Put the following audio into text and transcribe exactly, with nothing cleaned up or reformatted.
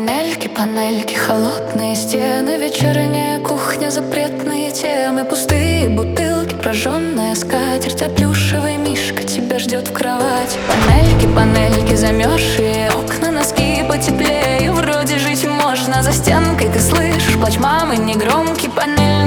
Панельки, панельки, холодные стены, вечерняя кухня, запретные темы, пустые бутылки, прожженная скатерть, а плюшевый мишка тебя ждет в кровать. Панельки, панельки, замерзшие окна, носки потеплее, вроде жить можно. За стенкой ты слышишь плач мамы негромкий. Панель